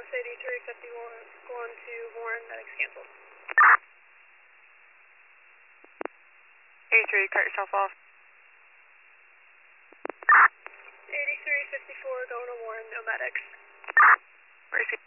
Bus 8351 going to Warren, medics canceled. 83, cut yourself off. 8354 going to Warren, no medics. Receive.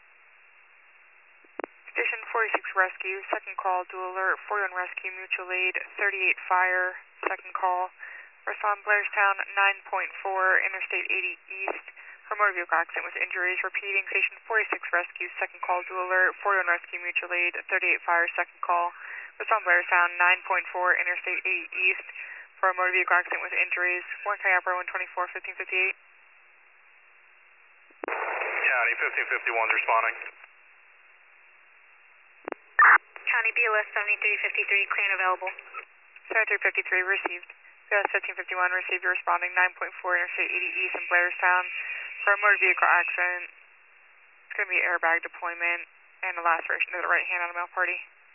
Station 46 Rescue, second call, dual alert, 41 Rescue, mutual aid, 38 fire, second call. Respond Blairstown, 9.4, Interstate 80 East, for motor vehicle accident with injuries. Repeating, Station 46 Rescue, second call, dual alert, 41 Rescue, mutual aid, 38 fire, second call. Respond Blairstown, 9.4, Interstate 80 East, for a motor vehicle accident with injuries. Warren County Operator 124, 1558. County 1551's responding. County BLS 7353, clean available. 7353 received. BLS 1551 received. You're responding 9.4 Interstate 80 East in Blairstown for a motor vehicle accident. It's going to be airbag deployment and a laceration to the right hand on a male party.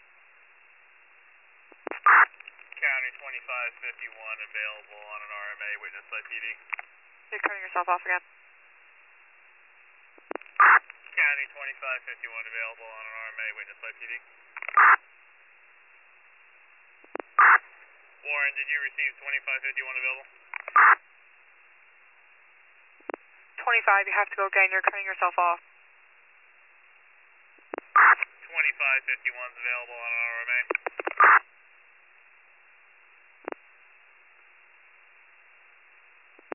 County 2551 available on an RMA, witness by PD. You're cutting yourself off again. County 2551 available on an RMA, witness by PD. Warren, did you receive 2551 available? 25, you have to go again. You're cutting yourself off. 2551's available on an RMA.